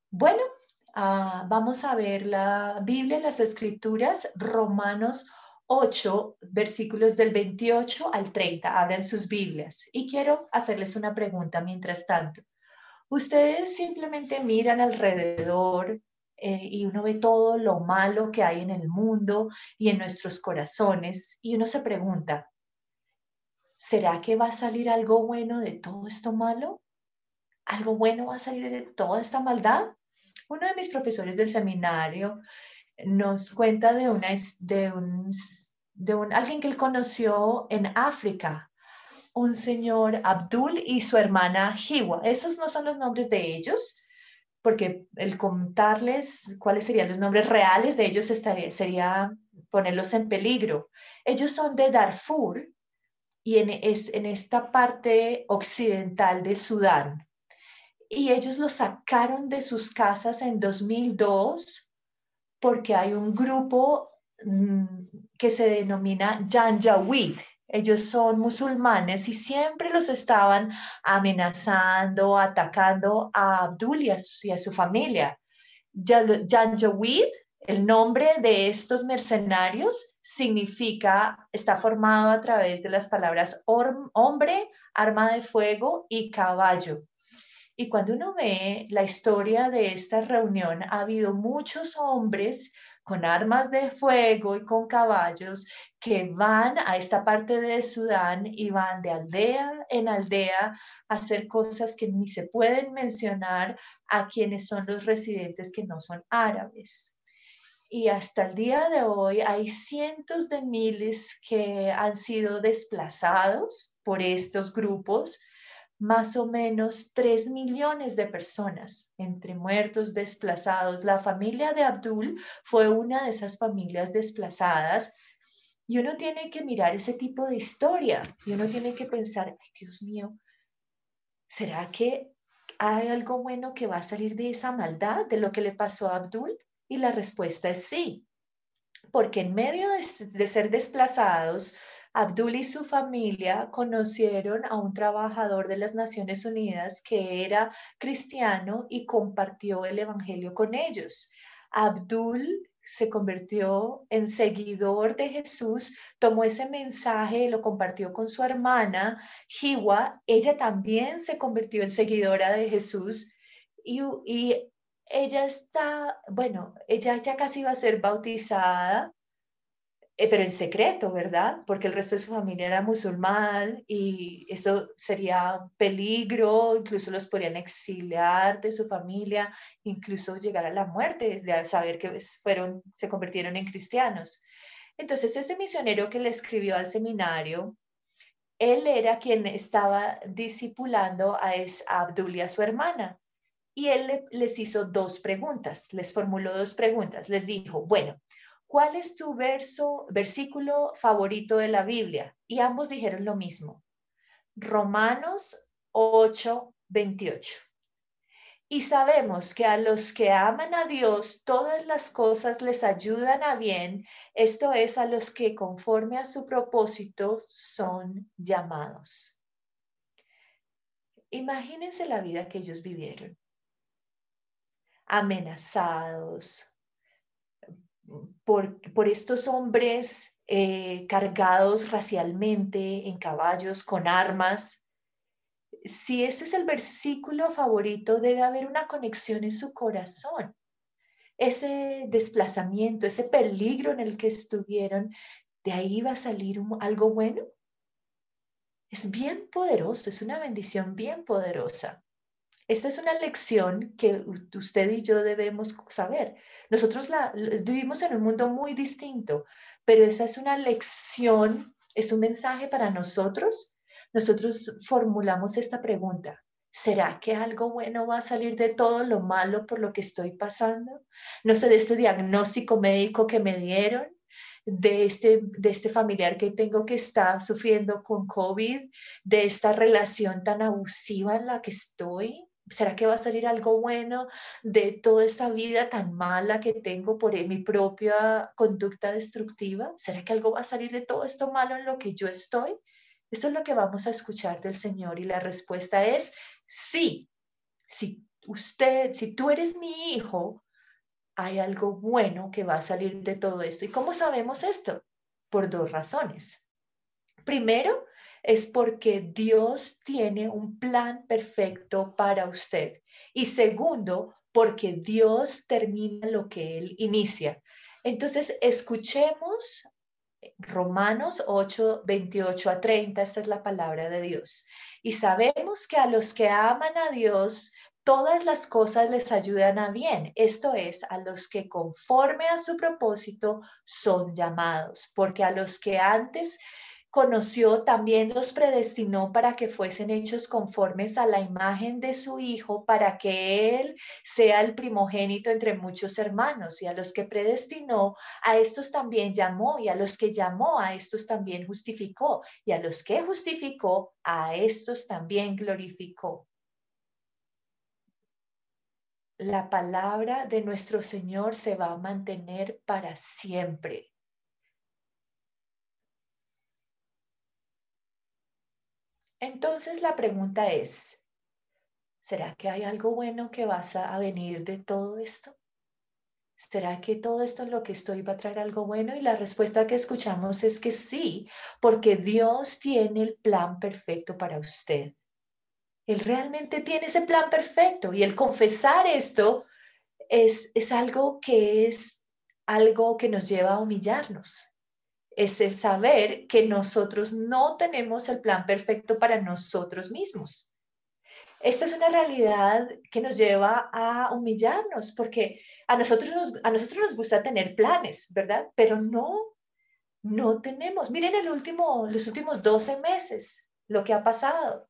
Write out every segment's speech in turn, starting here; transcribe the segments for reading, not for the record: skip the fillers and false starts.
Bueno, vamos a ver la Biblia, las Escrituras, Romanos 8, versículos del 28 al 30. Abran sus Biblias. Y quiero hacerles una pregunta mientras tanto. Ustedes simplemente miran alrededor y uno ve todo lo malo que hay en el mundo y en nuestros corazones y uno se pregunta, ¿será que va a salir algo bueno de todo esto malo? ¿Algo bueno va a salir de toda esta maldad? Uno de mis profesores del seminario nos cuenta de alguien que él conoció en África, un señor Abdul y su hermana Hiwa. Esos no son los nombres de ellos, porque el contarles cuáles serían los nombres reales de ellos sería ponerlos en peligro. Ellos son de Darfur y en esta parte occidental de Sudán. Y ellos los sacaron de sus casas en 2002 porque hay un grupo que se denomina Janjaweed. Ellos son musulmanes y siempre los estaban amenazando, atacando a Abdul y a su familia. Janjaweed, el nombre de estos mercenarios, significa, está formado a través de las palabras hombre, arma de fuego y caballo. Y cuando uno ve la historia de esta reunión, ha habido muchos hombres con armas de fuego y con caballos que van a esta parte de Sudán y van de aldea en aldea a hacer cosas que ni se pueden mencionar a quienes son los residentes que no son árabes. Y hasta el día de hoy hay cientos de miles que han sido desplazados por estos grupos, más o menos 3 millones de personas entre muertos, desplazados. La familia de Abdul fue una de esas familias desplazadas y uno tiene que mirar ese tipo de historia y uno tiene que pensar, ay Dios mío, ¿será que hay algo bueno que va a salir de esa maldad, de lo que le pasó a Abdul? Y la respuesta es sí, porque en medio de ser desplazados, Abdul y su familia conocieron a un trabajador de las Naciones Unidas que era cristiano y compartió el Evangelio con ellos. Abdul se convirtió en seguidor de Jesús, tomó ese mensaje y lo compartió con su hermana, Hiwa. Ella también se convirtió en seguidora de Jesús y ella está, bueno, ella ya casi iba a ser bautizada, pero en secreto, ¿verdad? Porque el resto de su familia era musulmán y eso sería peligro, incluso los podrían exiliar de su familia, incluso llegar a la muerte, de saber que se convirtieron en cristianos. Entonces, ese misionero que le escribió al seminario, él era quien estaba discipulando a Abdul y a su hermana. Y él les hizo dos preguntas, les formuló dos preguntas. Les dijo, bueno, ¿cuál es tu versículo favorito de la Biblia? Y ambos dijeron lo mismo, Romanos 8:28. Y sabemos que a los que aman a Dios, todas las cosas les ayudan a bien, esto es, a los que conforme a su propósito son llamados. Imagínense la vida que ellos vivieron, amenazados, por estos hombres cargados racialmente en caballos con armas. Si ese es el versículo favorito, debe haber una conexión en su corazón. Ese desplazamiento, ese peligro en el que estuvieron, de ahí va a salir algo bueno. Es bien poderoso, es una bendición bien poderosa. Esta es una lección que usted y yo debemos saber. Nosotros vivimos en un mundo muy distinto, pero esa es una lección, es un mensaje para nosotros. Nosotros formulamos esta pregunta. ¿Será que algo bueno va a salir de todo lo malo por lo que estoy pasando? No sé, de este diagnóstico médico que me dieron, de este familiar que tengo que está sufriendo con COVID, de esta relación tan abusiva en la que estoy. ¿Será que va a salir algo bueno de toda esta vida tan mala que tengo por mi propia conducta destructiva? ¿Será que algo va a salir de todo esto malo en lo que yo estoy? Esto es lo que vamos a escuchar del Señor y la respuesta es sí. Si si tú eres mi hijo, hay algo bueno que va a salir de todo esto. ¿Y cómo sabemos esto? Por dos razones. Primero, es porque Dios tiene un plan perfecto para usted. Y segundo, porque Dios termina lo que Él inicia. Entonces, escuchemos Romanos 8, 28 a 30, esta es la palabra de Dios. Y sabemos que a los que aman a Dios, todas las cosas les ayudan a bien. Esto es, a los que conforme a su propósito son llamados, porque a los que antes conoció, también los predestinó para que fuesen hechos conformes a la imagen de su Hijo, para que Él sea el primogénito entre muchos hermanos. Y a los que predestinó, a estos también llamó, y a los que llamó, a estos también justificó, y a los que justificó, a estos también glorificó. La palabra de nuestro Señor se va a mantener para siempre. Entonces la pregunta es, ¿será que hay algo bueno que vas a venir de todo esto? ¿Será que todo esto en lo que estoy va a traer algo bueno? Y la respuesta que escuchamos es que sí, porque Dios tiene el plan perfecto para usted. Él realmente tiene ese plan perfecto y el confesar esto es algo que nos lleva a humillarnos. Es el saber que nosotros no tenemos el plan perfecto para nosotros mismos. Esta es una realidad que nos lleva a humillarnos, porque a nosotros nos gusta tener planes, ¿verdad? Pero no tenemos. Miren los últimos 12 meses, lo que ha pasado.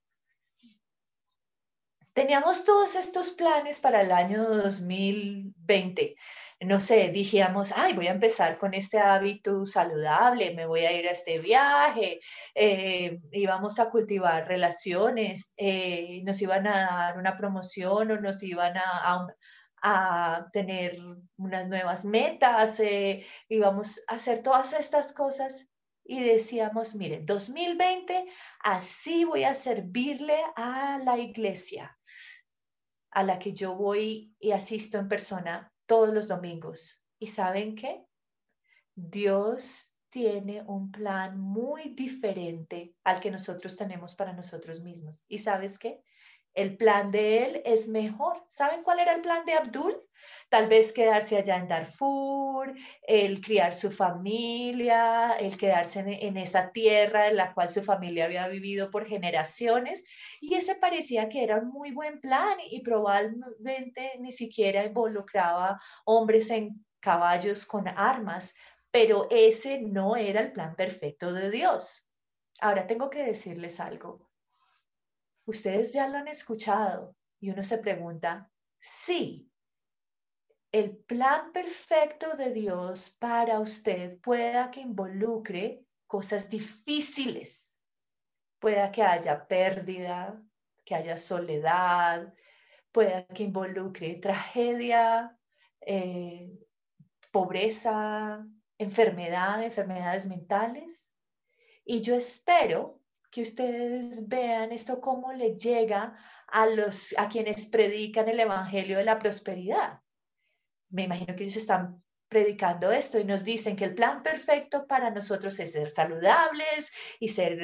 Teníamos todos estos planes para el año 2020. No sé, dijimos, ay, voy a empezar con este hábito saludable, me voy a ir a este viaje, íbamos a cultivar relaciones, nos iban a dar una promoción o nos iban a tener unas nuevas metas, íbamos a hacer todas estas cosas y decíamos, miren, 2020, así voy a servirle a la iglesia a la que yo voy y asisto en persona todos los domingos. ¿Y saben qué? Dios tiene un plan muy diferente al que nosotros tenemos para nosotros mismos. ¿Y sabes qué? El plan de él es mejor. ¿Saben cuál era el plan de Abdul? Tal vez quedarse allá en Darfur, el criar su familia, el quedarse en esa tierra en la cual su familia había vivido por generaciones. Y ese parecía que era un muy buen plan y probablemente ni siquiera involucraba hombres en caballos con armas, pero ese no era el plan perfecto de Dios. Ahora tengo que decirles algo. Ustedes ya lo han escuchado y uno se pregunta, sí, el plan perfecto de Dios para usted pueda que involucre cosas difíciles, pueda que haya pérdida, que haya soledad, pueda que involucre tragedia, eh, pobreza, enfermedades mentales. Y yo espero que ustedes vean esto cómo le llega a quienes predican el evangelio de la prosperidad. Me imagino que ellos están predicando esto y nos dicen que el plan perfecto para nosotros es ser saludables y ser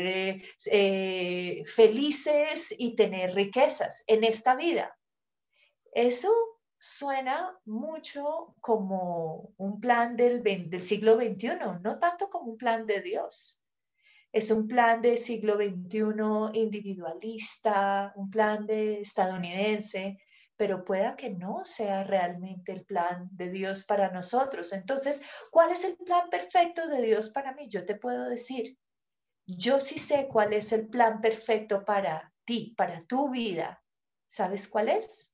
felices y tener riquezas en esta vida. Eso suena mucho como un plan del siglo XXI, no tanto como un plan de Dios. Es un plan del siglo XXI individualista, un plan de estadounidense, pero pueda que no sea realmente el plan de Dios para nosotros. Entonces, ¿cuál es el plan perfecto de Dios para mí? Yo te puedo decir, yo sí sé cuál es el plan perfecto para ti, para tu vida. ¿Sabes cuál es?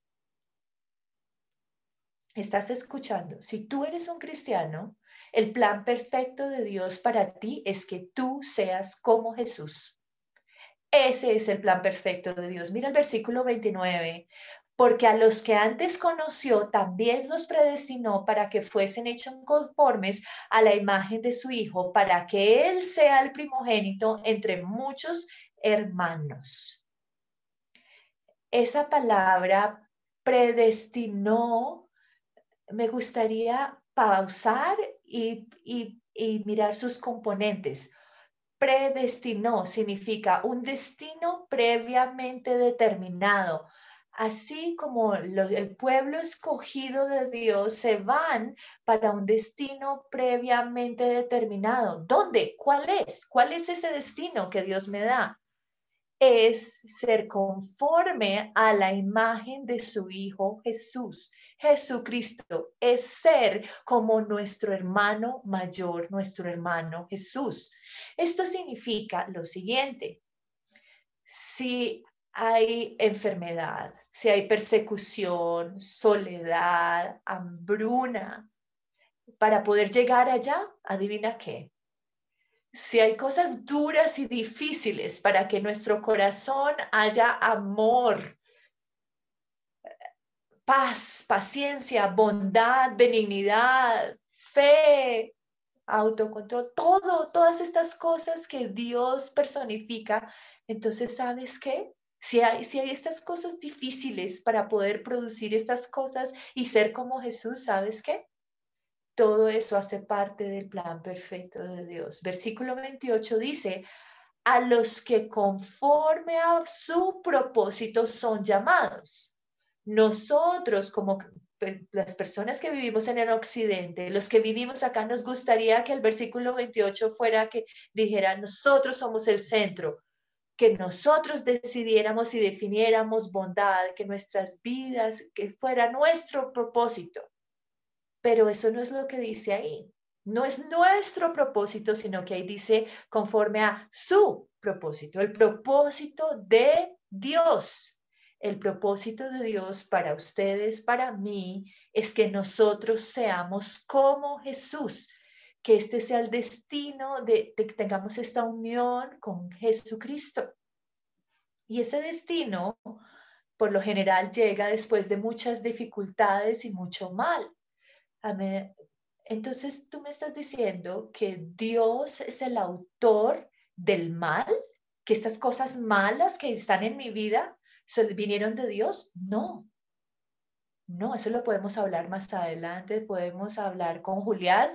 Estás escuchando. Si tú eres un cristiano, el plan perfecto de Dios para ti es que tú seas como Jesús. Ese es el plan perfecto de Dios. Mira el versículo 29. Porque a los que antes conoció, también los predestinó para que fuesen hechos conformes a la imagen de su Hijo, para que Él sea el primogénito entre muchos hermanos. Esa palabra predestinó, me gustaría pausar y mirar sus componentes. Predestinó significa un destino previamente determinado. Así como el pueblo escogido de Dios se van para un destino previamente determinado. ¿Dónde? ¿Cuál es? ¿Cuál es ese destino que Dios me da? Es ser conforme a la imagen de su Hijo Jesús. Jesucristo es ser como nuestro hermano mayor, nuestro hermano Jesús. Esto significa lo siguiente: si hay enfermedad, si hay persecución, soledad, hambruna, para poder llegar allá, adivina qué. Si hay cosas duras y difíciles para que nuestro corazón haya amor, paz, paciencia, bondad, benignidad, fe, autocontrol, todas estas cosas que Dios personifica, entonces, ¿sabes qué? Si hay estas cosas difíciles para poder producir estas cosas y ser como Jesús, ¿sabes qué? Todo eso hace parte del plan perfecto de Dios. Versículo 28 dice: a los que conforme a su propósito son llamados. Nosotros, como las personas que vivimos en el occidente, los que vivimos acá, nos gustaría que el versículo 28 fuera que dijera: nosotros somos el centro, que nosotros decidiéramos y definiéramos bondad, que nuestras vidas, que fuera nuestro propósito. Pero eso no es lo que dice ahí. No es nuestro propósito, sino que ahí dice conforme a su propósito, el propósito de Dios. El propósito de Dios para ustedes, para mí, es que nosotros seamos como Jesús, que este sea el destino de que tengamos esta unión con Jesucristo. Y ese destino, por lo general, llega después de muchas dificultades y mucho mal. Amén. Entonces, tú me estás diciendo que Dios es el autor del mal, que estas cosas malas que están en mi vida vinieron de Dios. No, no, eso lo podemos hablar más adelante. Podemos hablar con Julián,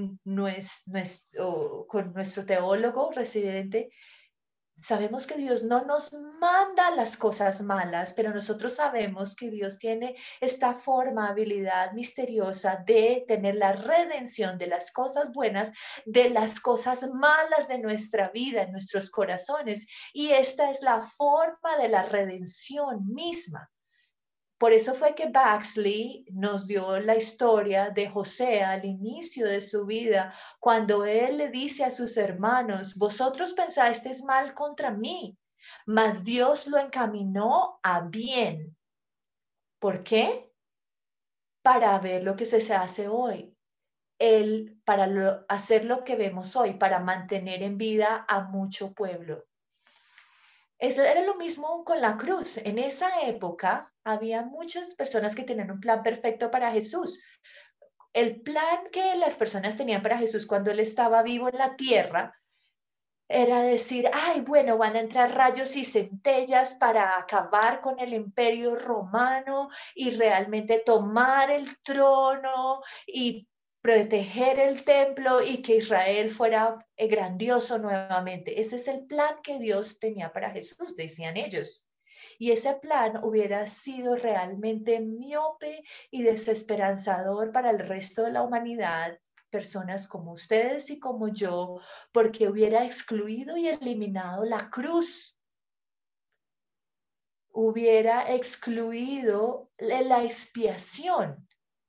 con nuestro teólogo residente. Sabemos que Dios no nos manda las cosas malas, pero nosotros sabemos que Dios tiene esta forma, habilidad misteriosa de tener la redención de las cosas buenas, de las cosas malas de nuestra vida, en nuestros corazones. Y esta es la forma de la redención misma. Por eso fue que Baxley nos dio la historia de José al inicio de su vida, cuando él le dice a sus hermanos: vosotros pensasteis mal contra mí, mas Dios lo encaminó a bien. ¿Por qué? Para ver lo que se hace hoy. Para hacer lo que vemos hoy, para mantener en vida a mucho pueblo. Eso era lo mismo con la cruz. En esa época había muchas personas que tenían un plan perfecto para Jesús. El plan que las personas tenían para Jesús cuando él estaba vivo en la tierra era decir: ay, bueno, van a entrar rayos y centellas para acabar con el imperio romano y realmente tomar el trono y proteger el templo y que Israel fuera grandioso nuevamente. Ese es el plan que Dios tenía para Jesús, decían ellos. Y ese plan hubiera sido realmente miope y desesperanzador para el resto de la humanidad, personas como ustedes y como yo, porque hubiera excluido y eliminado la cruz. Hubiera excluido la expiación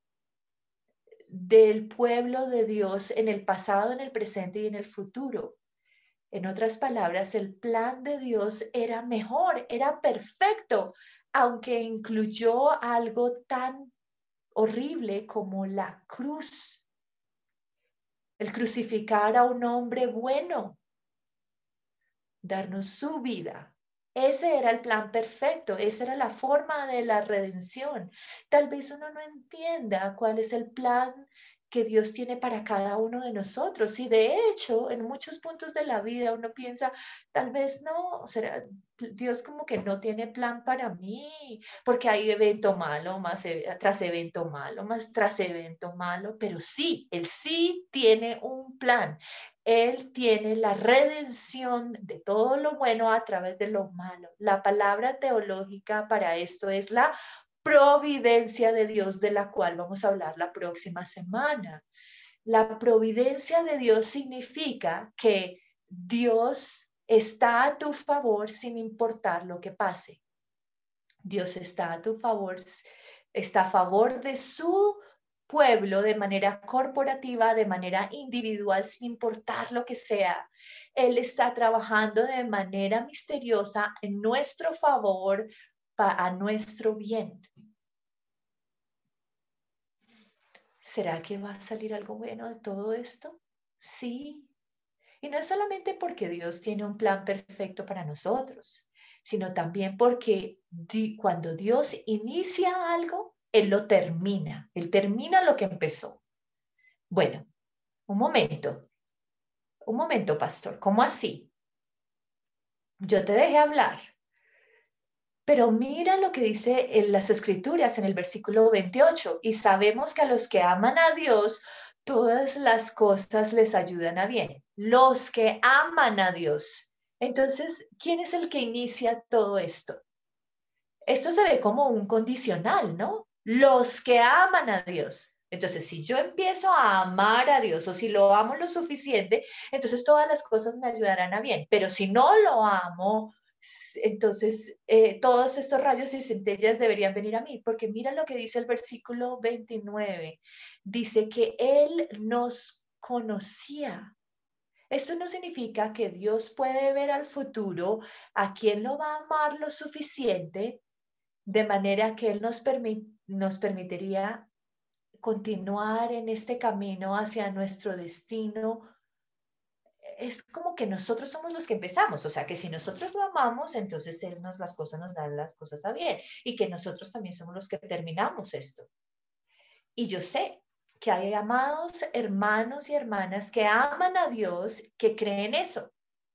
del pueblo de Dios en el pasado, en el presente y en el futuro. En otras palabras, el plan de Dios era mejor, era perfecto, aunque incluyó algo tan horrible como la cruz. El crucificar a un hombre bueno, darnos su vida. Ese era el plan perfecto, esa era la forma de la redención. Tal vez uno no entienda cuál es el plan que Dios tiene para cada uno de nosotros. Y de hecho, en muchos puntos de la vida uno piensa, tal vez no, será Dios como que no tiene plan para mí, porque hay evento malo, más tras evento malo, más tras evento malo, pero sí, Él sí tiene un plan. Él tiene la redención de todo lo bueno a través de lo malo. La palabra teológica para esto es la providencia de Dios, de la cual vamos a hablar la próxima semana. La providencia de Dios significa que Dios está a tu favor sin importar lo que pase. Dios está a tu favor, está a favor de su pueblo de manera corporativa, de manera individual, sin importar lo que sea. Él está trabajando de manera misteriosa en nuestro favor, a nuestro bien. ¿Será que va a salir algo bueno de todo esto? Sí. Y no es solamente porque Dios tiene un plan perfecto para nosotros, sino también porque cuando Dios inicia algo, Él lo termina. Él termina lo que empezó. Bueno, un momento, pastor. ¿Cómo así? Yo te dejé hablar. Pero mira lo que dice en las Escrituras en el versículo 28. Y sabemos que a los que aman a Dios, todas las cosas les ayudan a bien. Los que aman a Dios. Entonces, ¿quién es el que inicia todo esto? Esto se ve como un condicional, ¿no? Los que aman a Dios. Entonces, si yo empiezo a amar a Dios o si lo amo lo suficiente, entonces todas las cosas me ayudarán a bien. Pero si no lo amo, entonces todos estos rayos y centellas deberían venir a mí, porque mira lo que dice el versículo 29. Dice que Él nos conocía. Esto no significa que Dios puede ver al futuro a quien lo va a amar lo suficiente de manera que Él nos permitiría continuar en este camino hacia nuestro destino. Es como que nosotros somos los que empezamos, o sea que si nosotros lo amamos, entonces Él las cosas nos dan las cosas a bien y que nosotros también somos los que terminamos esto. Y yo sé que hay amados hermanos y hermanas que aman a Dios, que creen eso,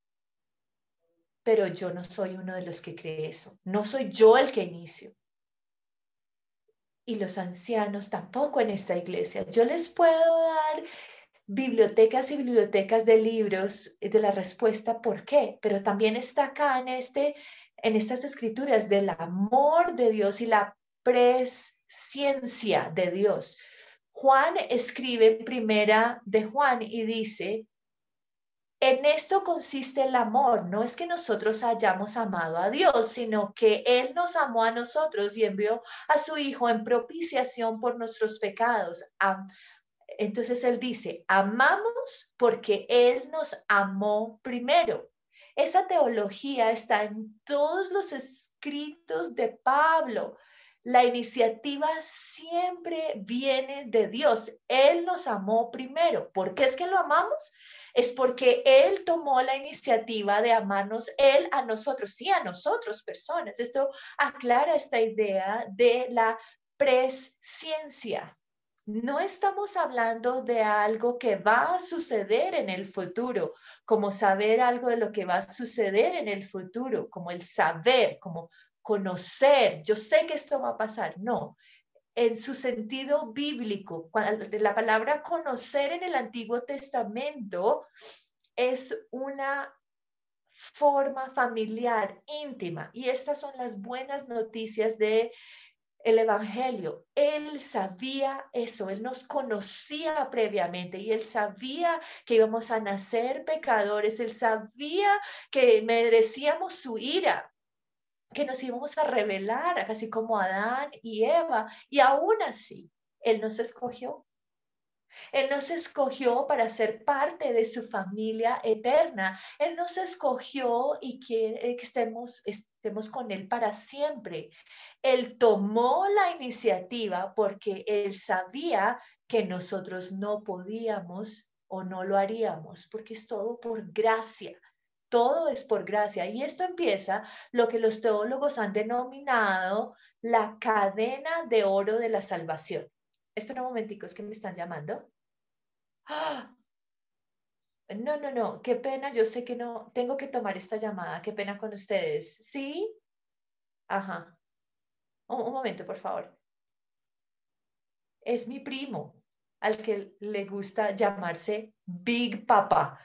pero yo no soy uno de los que cree eso, no soy yo el que inicio. Y los ancianos tampoco en esta iglesia. Yo les puedo dar bibliotecas y bibliotecas de libros de la respuesta por qué, pero también está acá en estas escrituras del amor de Dios y la presciencia de Dios. Juan escribe en primera de Juan y dice, en esto consiste el amor, no es que nosotros hayamos amado a Dios, sino que Él nos amó a nosotros y envió a su Hijo en propiciación por nuestros pecados. Entonces Él dice, amamos porque Él nos amó primero. Esa teología está en todos los escritos de Pablo. La iniciativa siempre viene de Dios. Él nos amó primero. ¿Por qué es que lo amamos? Es porque Él tomó la iniciativa de amarnos, Él a nosotros, sí, a nosotros personas. Esto aclara esta idea de la presciencia. No estamos hablando de algo que va a suceder en el futuro, como saber algo de lo que va a suceder en el futuro, como el saber, como conocer. Yo sé que esto va a pasar. No, en su sentido bíblico, la palabra conocer en el Antiguo Testamento es una forma familiar, íntima. Y estas son las buenas noticias de el Evangelio. Él sabía eso, Él nos conocía previamente y Él sabía que íbamos a nacer pecadores, Él sabía que merecíamos su ira, que nos íbamos a rebelar, así como Adán y Eva, y aún así, Él nos escogió. Él nos escogió para ser parte de su familia eterna. Él nos escogió y quiere que estemos con Él para siempre. Él tomó la iniciativa porque Él sabía que nosotros no podíamos o no lo haríamos, porque es todo por gracia. Todo es por gracia. Y esto empieza lo que los teólogos han denominado la cadena de oro de la salvación. Espera un momentico, es que me están llamando. ¡Ah! No, no, no, qué pena, yo sé que no, tengo que tomar esta llamada, qué pena con ustedes. ¿Sí? Ajá. Un momento, por favor. Es mi primo, al que le gusta llamarse Big Papa.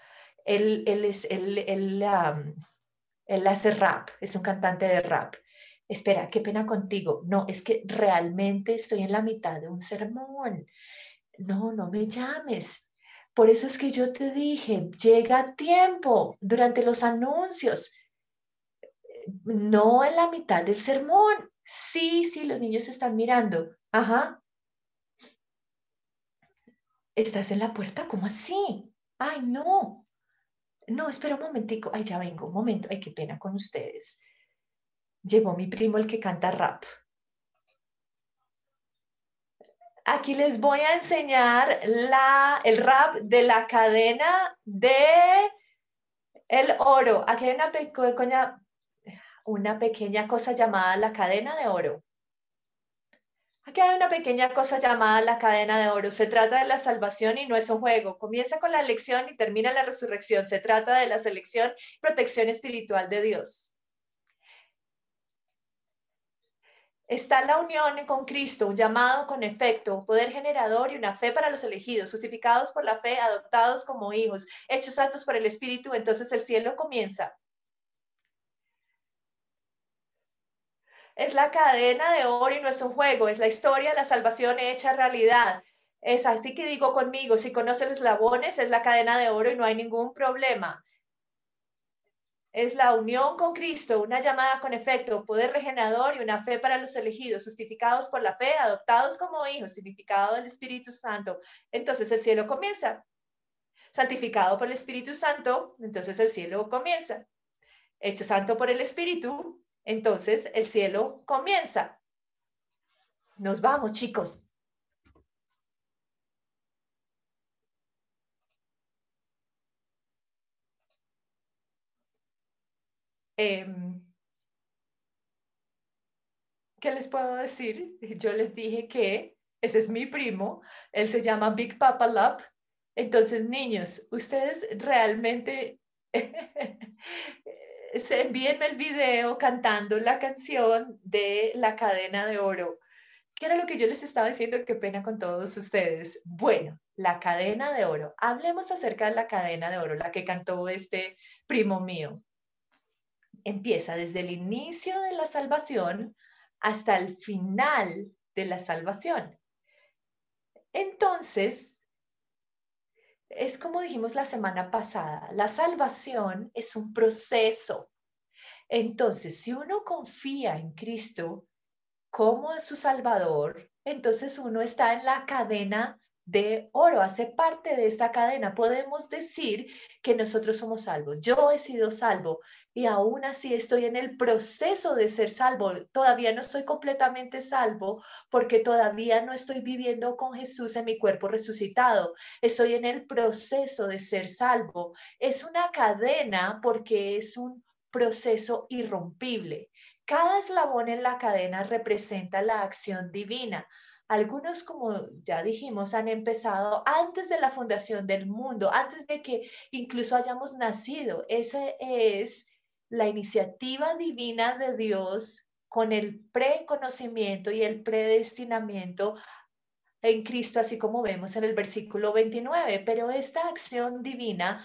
Él hace rap, es un cantante de rap. Espera, qué pena contigo. No, es que realmente estoy en la mitad de un sermón. No, no me llames. Por eso es que yo te dije, llega a tiempo durante los anuncios, no en la mitad del sermón. Sí, sí, los niños están mirando. Ajá. ¿Estás en la puerta? ¿Cómo así? Ay, no. No, espera un momentico. Ay, ya vengo, un momento. Ay, qué pena con ustedes. Llegó mi primo, el que canta rap. Aquí les voy a enseñar el rap de la cadena de el oro. Aquí hay una pequeña cosa llamada la cadena de oro. Aquí hay una pequeña cosa llamada la cadena de oro. Se trata de la salvación y no es un juego. Comienza con la elección y termina en la resurrección. Se trata de la selección y protección espiritual de Dios. Está la unión con Cristo, un llamado con efecto, un poder generador y una fe para los elegidos, justificados por la fe, adoptados como hijos, hechos santos por el Espíritu. Entonces el cielo comienza. Es la cadena de oro y no es un juego, es la historia de la salvación hecha realidad. Es así que digo conmigo, si conoce los eslabones, es la cadena de oro y no hay ningún problema. Es la unión con Cristo, una llamada con efecto, poder regenerador y una fe para los elegidos, justificados por la fe, adoptados como hijos, significado del Espíritu Santo. Entonces el cielo comienza. Santificado por el Espíritu Santo, entonces el cielo comienza. Hecho santo por el Espíritu, entonces el cielo comienza. Nos vamos, chicos. Eh, ¿Qué les puedo decir? Yo les dije que ese es mi primo, él se llama Big Papa Love. Entonces, niños, ustedes realmente envíenme el video cantando la canción de La Cadena de Oro. ¿Qué era lo que yo les estaba diciendo? Qué pena con todos ustedes. Bueno, La Cadena de Oro. Hablemos acerca de La Cadena de Oro, la que cantó este primo mío. Empieza desde el inicio de la salvación hasta el final de la salvación. Entonces, es como dijimos la semana pasada, la salvación es un proceso. Entonces, si uno confía en Cristo como su Salvador, entonces uno está en la cadena de oro, hace parte de esta cadena. Podemos decir que nosotros somos salvos. Yo he sido salvo y aún así estoy en el proceso de ser salvo. Todavía no estoy completamente salvo porque todavía no estoy viviendo con Jesús en mi cuerpo resucitado. Estoy en el proceso de ser salvo. Es una cadena porque es un proceso irrompible. Cada eslabón en la cadena representa la acción divina. Algunos, como ya dijimos, han empezado antes de la fundación del mundo, antes de que incluso hayamos nacido. Esa es la iniciativa divina de Dios con el preconocimiento y el predestinamiento en Cristo, así como vemos en el versículo 29. Pero esta acción divina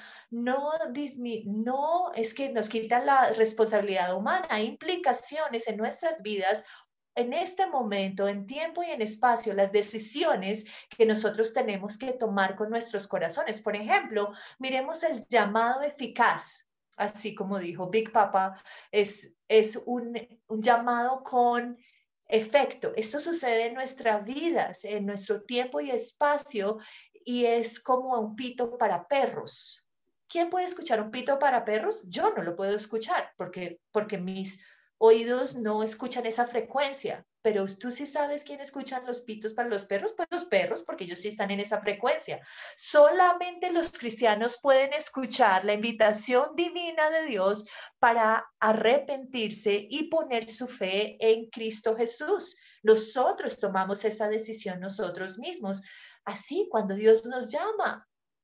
no es que nos quita la responsabilidad humana, hay implicaciones en nuestras vidas en este momento, en tiempo y en espacio, las decisiones que nosotros tenemos que tomar con nuestros corazones. Por ejemplo, miremos el llamado eficaz, así como dijo Big Papa, es un llamado con efecto. Esto sucede en nuestras vidas, en nuestro tiempo y espacio, y es como un pito para perros. ¿Quién puede escuchar un pito para perros? Yo no lo puedo escuchar porque mis oídos no escuchan esa frecuencia, pero tú sí sabes quién escuchan los pitos para los perros, pues los perros, porque ellos sí están en esa frecuencia. Solamente los cristianos pueden escuchar la invitación divina de Dios para arrepentirse y poner su fe en Cristo Jesús. Nosotros tomamos esa decisión nosotros mismos. Así, cuando Dios nos llama,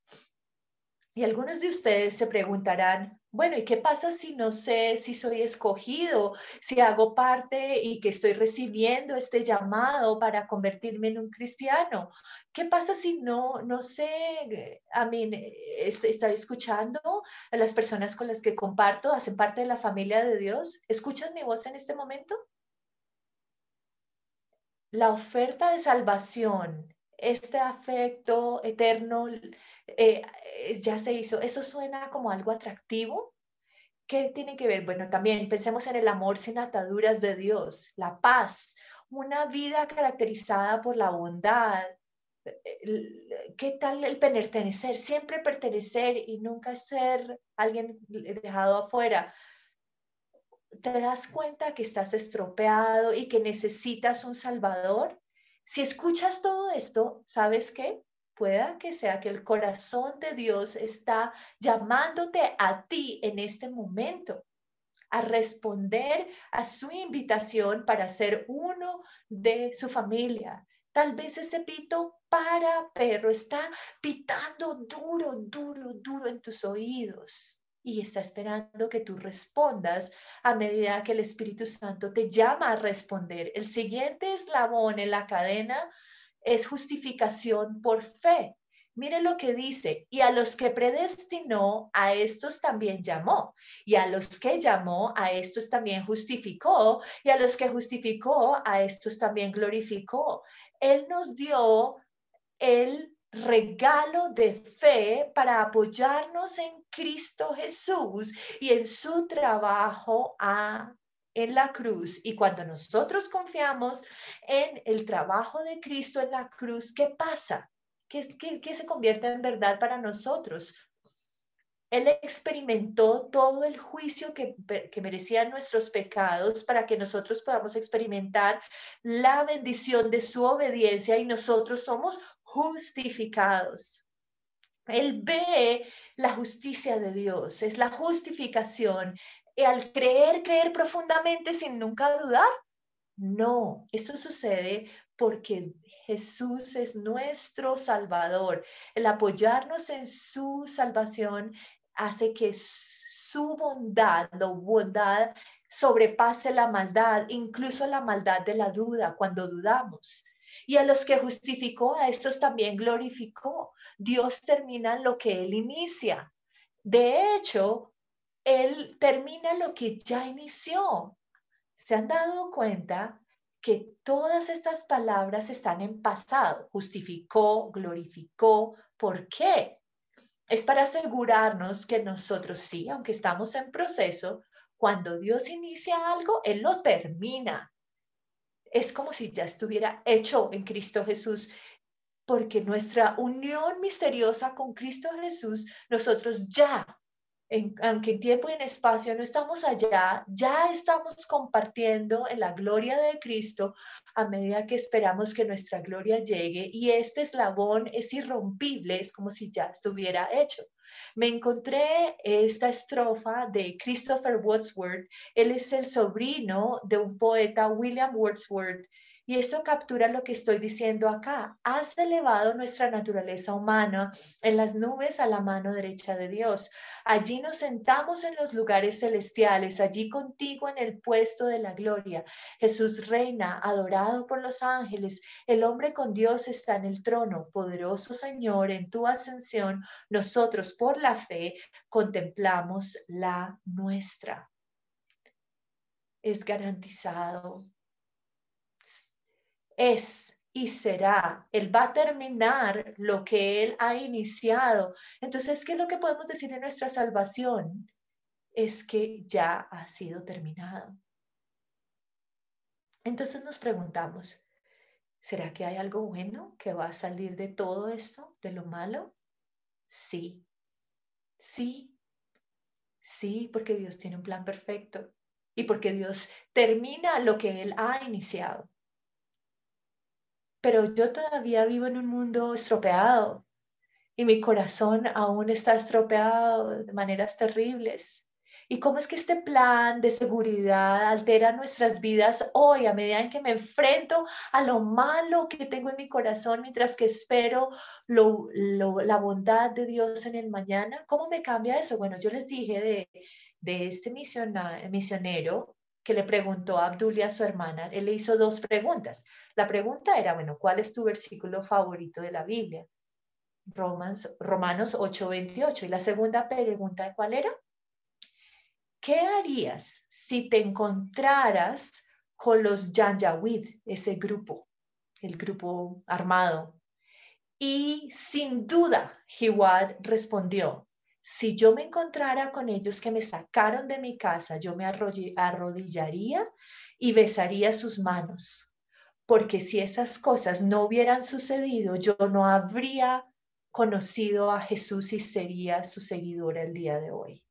Y algunos de ustedes se preguntarán, bueno, ¿y qué pasa si no sé si soy escogido, si hago parte y que estoy recibiendo este llamado para convertirme en un cristiano? ¿Qué pasa si no sé? A mí, estoy escuchando a las personas con las que comparto, hacen parte de la familia de Dios. ¿Escuchan mi voz en este momento? La oferta de salvación, este afecto eterno, eh, ya se hizo. ¿Eso suena como algo atractivo? ¿Qué tiene que ver? Bueno, también pensemos en el amor sin ataduras de Dios, la paz, una vida caracterizada por la bondad. ¿Qué tal el pertenecer? Siempre pertenecer y nunca ser alguien dejado afuera. ¿Te das cuenta que estás estropeado y que necesitas un salvador? Si escuchas todo esto, ¿sabes qué? Pueda que sea que el corazón de Dios está llamándote a ti en este momento a responder a su invitación para ser uno de su familia. Tal vez ese pito para perro está pitando duro, duro, duro en tus oídos y está esperando que tú respondas a medida que el Espíritu Santo te llama a responder. El siguiente eslabón en la cadena es justificación por fe. Mire lo que dice, y a los que predestinó, a estos también llamó, y a los que llamó, a estos también justificó, y a los que justificó, a estos también glorificó. Él nos dio el regalo de fe para apoyarnos en Cristo Jesús y en su trabajo en la cruz. Y cuando nosotros confiamos en el trabajo de Cristo en la cruz, ¿qué pasa? ¿Qué se convierte en verdad para nosotros? Él experimentó todo el juicio que merecían nuestros pecados para que nosotros podamos experimentar la bendición de su obediencia y nosotros somos justificados. Él ve la justicia de Dios, es la justificación. Y al creer profundamente sin nunca dudar, no, esto sucede porque Jesús es nuestro Salvador. El apoyarnos en su salvación hace que su bondad, la bondad sobrepase la maldad, incluso la maldad de la duda cuando dudamos. Y a los que justificó, a estos también glorificó. Dios termina lo que Él inicia. De hecho, Él termina lo que ya inició. ¿Se han dado cuenta que todas estas palabras están en pasado? Justificó, glorificó. ¿Por qué? Es para asegurarnos que nosotros sí, aunque estamos en proceso, cuando Dios inicia algo, Él lo termina. Es como si ya estuviera hecho en Cristo Jesús, porque nuestra unión misteriosa con Cristo Jesús, nosotros ya aunque en tiempo y en espacio no estamos allá, ya estamos compartiendo en la gloria de Cristo a medida que esperamos que nuestra gloria llegue y este eslabón es irrompible, es como si ya estuviera hecho. Me encontré esta estrofa de Christopher Wordsworth, él es el sobrino de un poeta, William Wordsworth, y esto captura lo que estoy diciendo acá. Has elevado nuestra naturaleza humana en las nubes a la mano derecha de Dios. Allí nos sentamos en los lugares celestiales, allí contigo en el puesto de la gloria. Jesús reina, adorado por los ángeles. El hombre con Dios está en el trono. Poderoso Señor, en tu ascensión, nosotros por la fe contemplamos la nuestra. Es garantizado. Es y será. Él va a terminar lo que Él ha iniciado. Entonces, ¿qué es lo que podemos decir de nuestra salvación? Es que ya ha sido terminado. Entonces nos preguntamos, ¿será que hay algo bueno que va a salir de todo esto, de lo malo? Sí, sí, sí, porque Dios tiene un plan perfecto y porque Dios termina lo que Él ha iniciado. Pero yo todavía vivo en un mundo estropeado y mi corazón aún está estropeado de maneras terribles. y cómo es que este plan de seguridad altera nuestras vidas hoy a medida en que me enfrento a lo malo que tengo en mi corazón mientras que espero la bondad de Dios en el mañana. ¿Cómo me cambia eso? Bueno, yo les dije de este misionero que le preguntó a Abdul y a su hermana. Él le hizo dos preguntas. La pregunta era, bueno, ¿cuál es tu versículo favorito de la Biblia? Romanos 8:28. Y la segunda pregunta, ¿cuál era? ¿Qué harías si te encontraras con los Janjaweed, ese grupo, el grupo armado? Y sin duda, Jiwad respondió, si yo me encontrara con ellos que me sacaron de mi casa, yo me arrodillaría y besaría sus manos, porque si esas cosas no hubieran sucedido, yo no habría conocido a Jesús y sería su seguidora el día de hoy.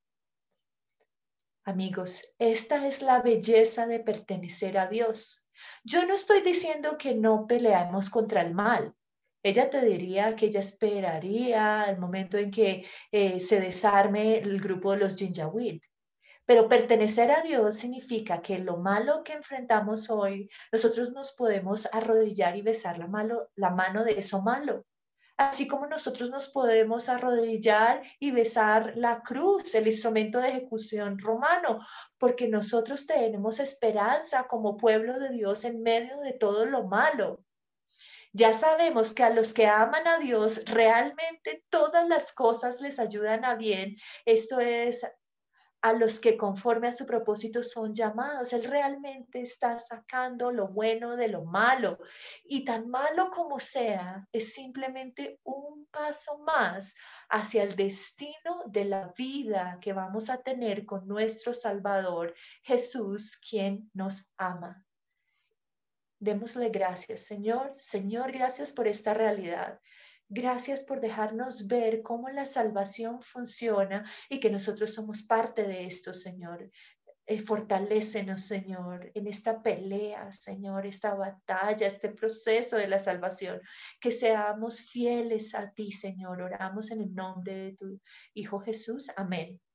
Amigos, esta es la belleza de pertenecer a Dios. Yo no estoy diciendo que no peleamos contra el mal. Ella te diría que ella esperaría el momento en que se desarme el grupo de los Janjaweed. Pero pertenecer a Dios significa que lo malo que enfrentamos hoy, nosotros nos podemos arrodillar y besar la mano de eso malo. Así como nosotros nos podemos arrodillar y besar la cruz, el instrumento de ejecución romano, porque nosotros tenemos esperanza como pueblo de Dios en medio de todo lo malo. Ya sabemos que a los que aman a Dios realmente todas las cosas les ayudan a bien. Esto es a los que conforme a su propósito son llamados. Él realmente está sacando lo bueno de lo malo. Y tan malo como sea, es simplemente un paso más hacia el destino de la vida que vamos a tener con nuestro Salvador, Jesús, quien nos ama. Démosle gracias, Señor. Señor, gracias por esta realidad. Gracias por dejarnos ver cómo la salvación funciona y que nosotros somos parte de esto, Señor. Fortalécenos, Señor, en esta pelea, Señor, esta batalla, este proceso de la salvación. Que seamos fieles a ti, Señor. Oramos en el nombre de tu Hijo Jesús. Amén.